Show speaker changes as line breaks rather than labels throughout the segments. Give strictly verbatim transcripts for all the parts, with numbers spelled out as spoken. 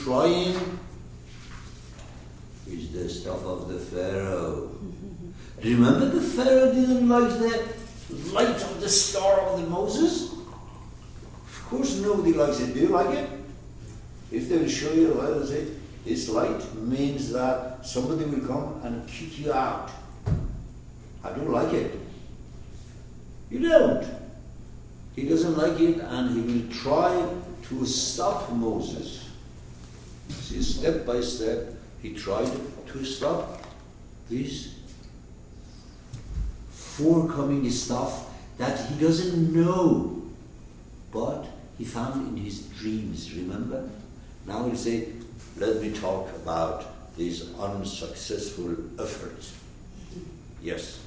trying is the stuff of the Pharaoh. Remember, the Pharaoh didn't like the light of the star of the Moses? Of course nobody likes it. Do you like it? If they will show you, well, they say, this light means that somebody will come and kick you out. I don't like it. You don't. He doesn't like it, and he will try to stop Moses. See, step by step, he tried to stop this forecoming stuff that he doesn't know, but he found in his dreams, remember? Now he'll say, let me talk about this unsuccessful effort. Yes?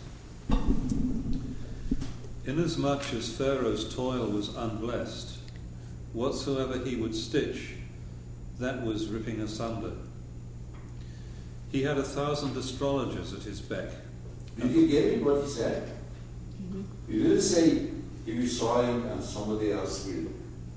Inasmuch as Pharaoh's toil was unblessed, whatsoever he would stitch, that was ripping asunder. He had a thousand astrologers at his beck.
Did you get it, what he said? Mm-hmm. He didn't say, he will sign and somebody else will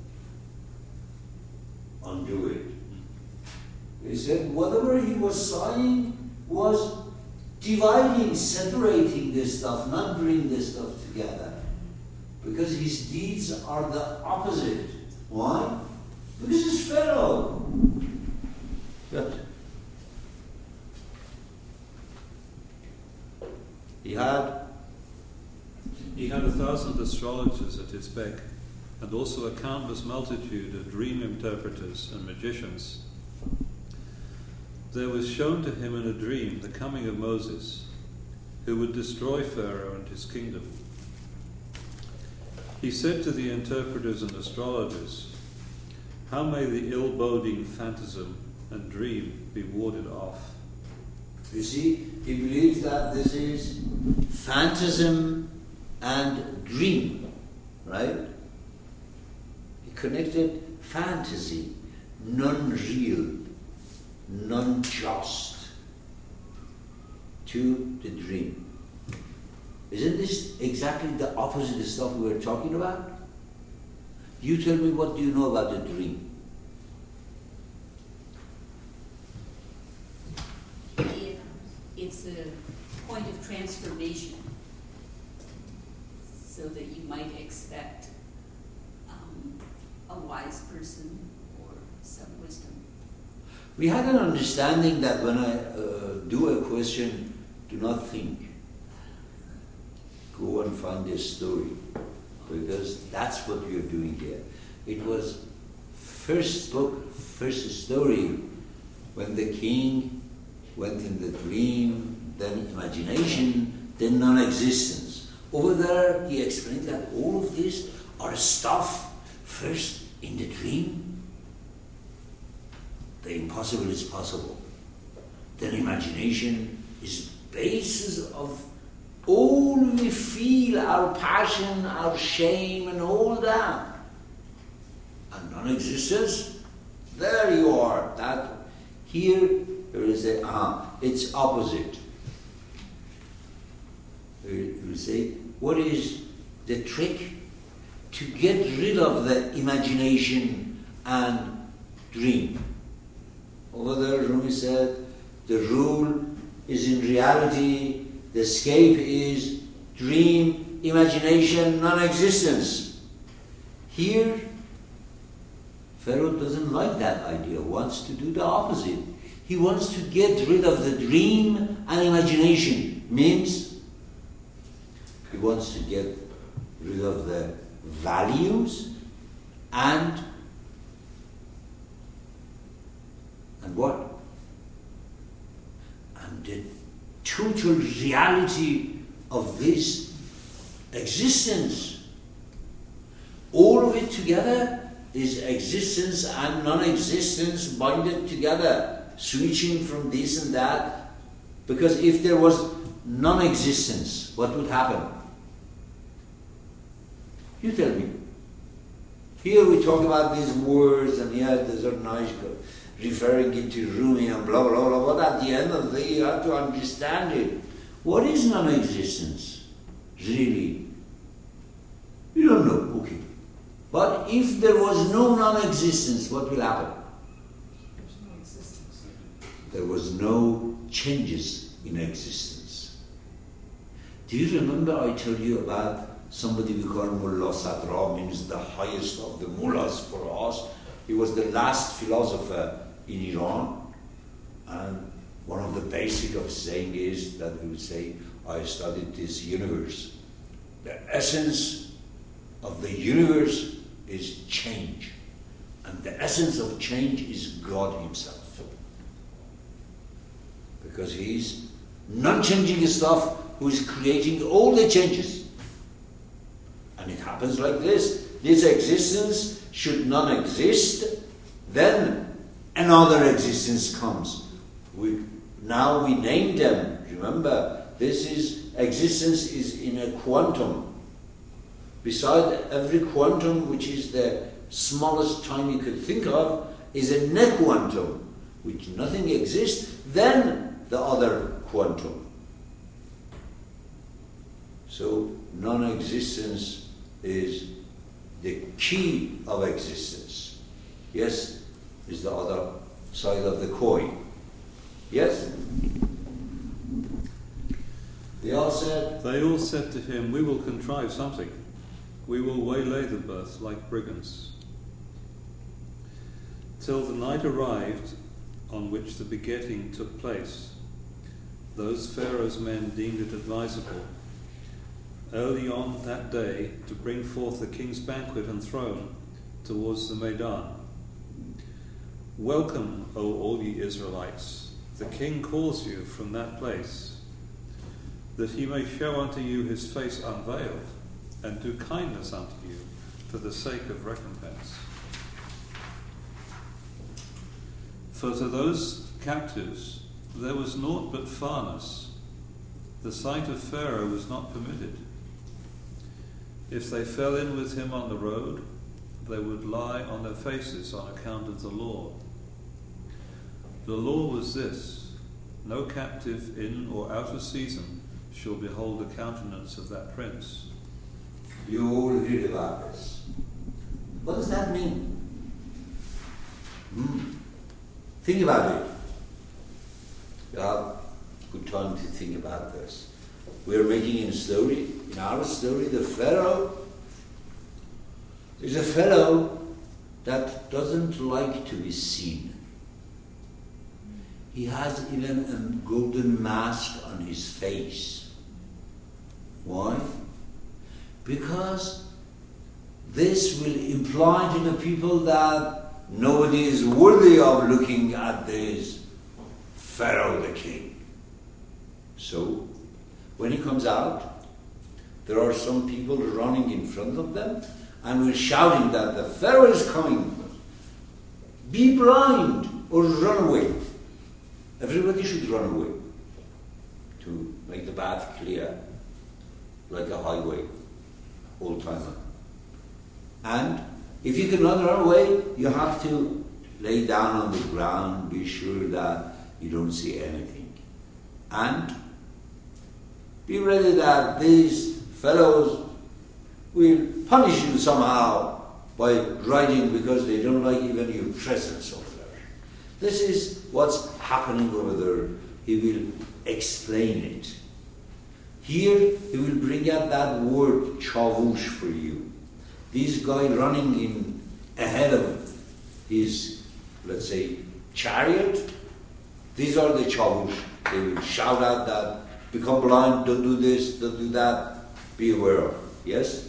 undo it. He said, whatever he was signing was dividing, separating this stuff, not bringing this stuff together. Because his deeds are the opposite. Why? Because it's Pharaoh. Good. He had
he had a thousand astrologers at his beck, and also a countless multitude of dream interpreters and magicians. There was shown to him in a dream the coming of Moses, who would destroy Pharaoh and his kingdom. He said to the interpreters and astrologers, how may the ill-boding phantasm and dream be warded off?
You see, he believes that this is phantasm and dream, right? He connected fantasy, non-real, non-just, to the dream. Isn't this exactly the opposite of stuff we were talking about? You tell me, what do you know about the dream?
It, it's a point of transformation, so that you might expect um, a wise person or some wisdom.
We had an understanding that when I uh, do a question, do not think. Go and find a story, because that's what you're doing here. It was first book, first story, when the king went in the dream, then imagination, then non-existence. Over there, he explained that all of this are stuff first in the dream. The impossible is possible. Then imagination is basis of all we feel, our passion, our shame, and all that. And non-existence, there you are. That here there is a ah, it's opposite. You say, what is the trick to get rid of the imagination and dream? Over there, Rumi said, the rule is in reality. The escape is dream, imagination, non-existence. Here, Pharaoh doesn't like that idea, wants to do the opposite. He wants to get rid of the dream and imagination. Means he wants to get rid of the values and and what? And the total reality of this existence. All of it together is existence and non-existence binded together, switching from this and that. Because if there was non-existence, what would happen? You tell me. Here we talk about these words, and yeah, these are nice, referring it to Rumi and blah, blah, blah, but at the end of the day, you have to understand it. What is non-existence, really? You don't know, okay. But if there was no non-existence, what will happen?
existence.
There was no changes in existence. Do you remember I told you about somebody we call Mullah Sadra, means the highest of the mullahs for us? He was the last philosopher in Iran, and one of the basic of saying is that he would say, I studied this universe. The essence of the universe is change, and the essence of change is God himself. Because he's non-changing stuff who is creating all the changes. And it happens like this. This existence should not exist, then another existence comes. We, now we name them. Remember, this is existence is in a quantum. Beside every quantum, which is the smallest time you could think of, is a ne-quantum, which nothing exists, then the other quantum. So non-existence is the key of existence. Yes, is the other side of the coin. Yes? They all said...
They all said to him, we will contrive something. We will waylay the birth like brigands. Till the night arrived on which the begetting took place, those Pharaoh's men deemed it advisable, early on that day, to bring forth the king's banquet and throne towards the Maidan. Welcome, O all ye Israelites, the king calls you from that place, that he may show unto you his face unveiled, and do kindness unto you for the sake of recompense. For to those captives there was naught but farness. The sight of Pharaoh was not permitted. If they fell in with him on the road, they would lie on their faces on account of the law. The law was this: no captive in or out of season shall behold the countenance of that prince.
You all read about this. What does that mean? Hmm. Think about it. You have good time to think about this. We're making a story. In our story, the Pharaoh is a fellow that doesn't like to be seen. He has even a golden mask on his face. Why? Because this will imply to the people that nobody is worthy of looking at this Pharaoh the king. So, when he comes out, there are some people running in front of them, and we're shouting that the Pharaoh is coming. Be blind or run away. Everybody should run away to make the path clear, like a highway, old-timer. And if you cannot run away, you have to lay down on the ground, be sure that you don't see anything. And be ready that these fellows will punish you somehow by riding because they don't like even your presence over there. This is what's happening over there. He will explain it. Here, he will bring out that word, chavush, for you. This guy running in ahead of his, let's say, chariot, these are the chavush. They will shout out that, become blind, don't do this, don't do that, be aware of. Yes?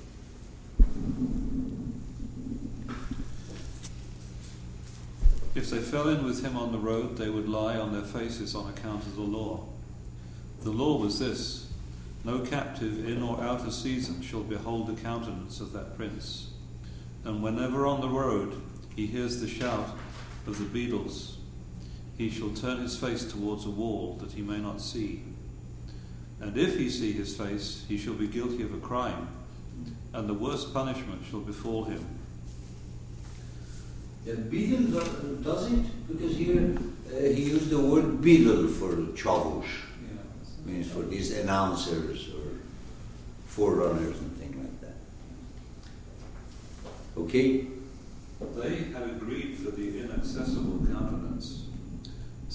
If they fell in with him on the road, they would lie on their faces on account of the law. The law was this: no captive in or out of season shall behold the countenance of that prince. And whenever on the road he hears the shout of the beadles, he shall turn his face towards a wall that he may not see. And if he see his face, he shall be guilty of a crime, and the worst punishment shall befall him.
The beadle does it because here uh, he used the word beadle for chavush. Yeah. Means for these announcers or forerunners and things like that. Okay?
They had agreed for the inaccessible countenance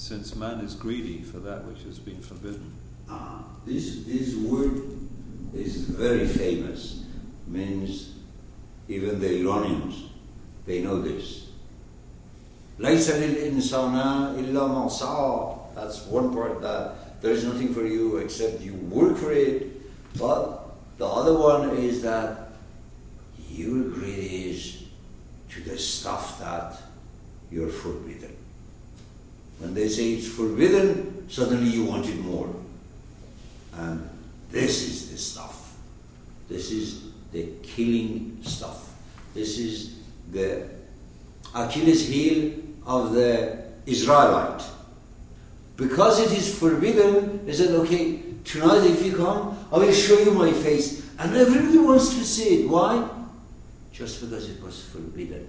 since man is greedy for that which has been forbidden.
Ah, this, this word is very famous. Means even the Iranians, they know this. لَيْسَ لِلْإِنسَانَ إِلَّا مَا سَعَى. That's one part, that there is nothing for you except you work for it. But the other one is that your greed is to the stuff that you're forbidden. When they say it's forbidden, suddenly you want it more. And this is the stuff. This is the killing stuff. This is the Achilles heel of the Israelite. Because it is forbidden, they said, okay, tonight if you come, I will show you my face. And everybody wants to see it. Why? Just because it was forbidden.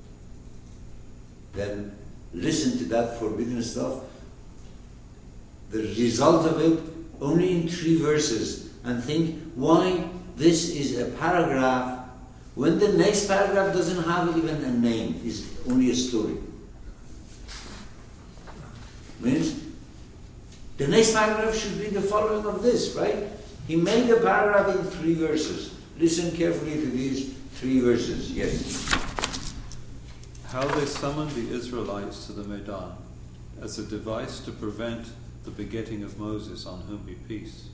Then listen to that forbidden stuff. The result of it, only in three verses. And think why this is a paragraph when the next paragraph doesn't have even a name. It's only a story. Means the next paragraph should be the following of this, right? He made a paragraph in three verses. Listen carefully to these three verses. Yes.
How they summoned the Israelites to the Maidan as a device to prevent the begetting of Moses, on whom be peace.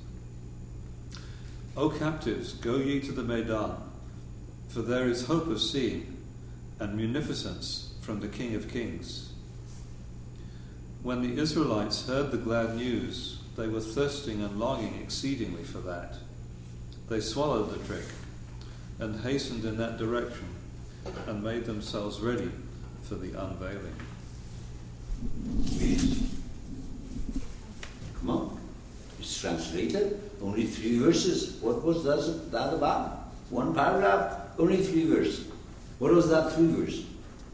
O captives, go ye to the Maidan, for there is hope of seeing, and munificence from the King of Kings. When the Israelites heard the glad news, they were thirsting and longing exceedingly for that. They swallowed the trick, and hastened in that direction, and made themselves ready for the unveiling.
Please. Come on. It's translated. Only three verses. What was that, that about? One paragraph, only three verses. What was that three verses?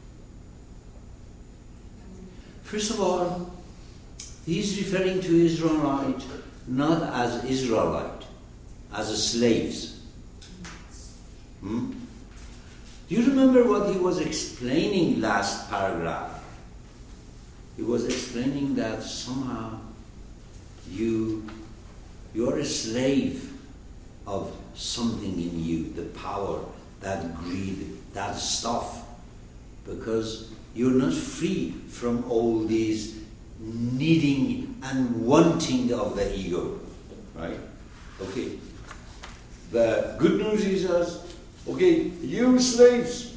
First of all, he's referring to Israelite not as Israelite, as slaves. Hmm? Do you remember what he was explaining last paragraph? He was explaining that somehow you, you are a slave of something in you, the power, that greed, that stuff, because you're not free from all these needing and wanting of the ego, right? Okay. The good news is us, okay, you slaves,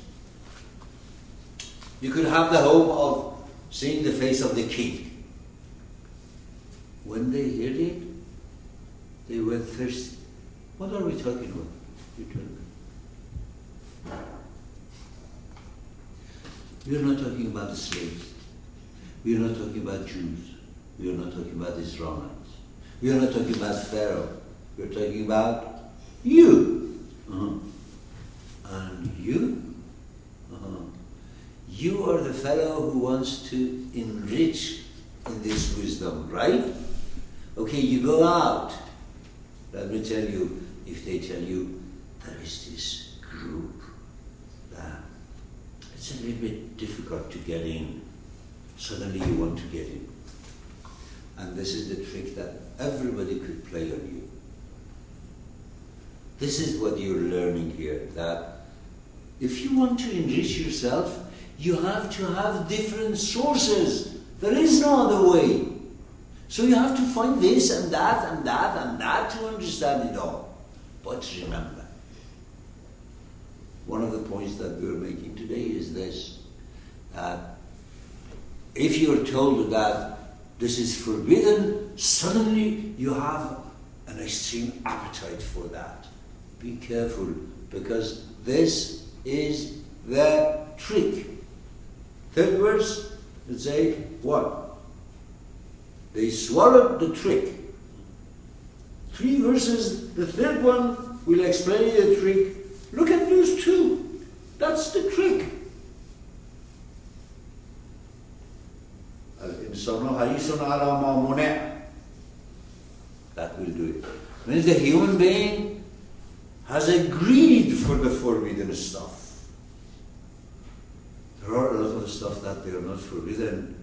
you could have the hope of seeing the face of the king. When they heard it, they were thirsty. What are we talking about? You tell me. We are not talking about the slaves. We are not talking about Jews. We are not talking about Israelites. We are not talking about Pharaoh. We are talking about you. Uh-huh. And you? Uh-huh. You are the fellow who wants to enrich in this wisdom, right? Okay, you go out. Let me tell you, if they tell you there is this group that it's a little bit difficult to get in, suddenly you want to get in. And this is the trick that everybody could play on you. This is what you're learning here, that if you want to enrich yourself, you have to have different sources. There is no other way. So you have to find this and that and that and that to understand it all. But remember, one of the points that we're making today is this, that if you're told that this is forbidden, suddenly you have an extreme appetite for that. Be careful, because this is the trick. Third verse, let's say, what? They swallowed the trick. Three verses, the third one will explain the trick. Look at those two. That's the trick. That will do it. Means the human being has a greed for the forbidden stuff. There are a lot of stuff that they are not forbidden,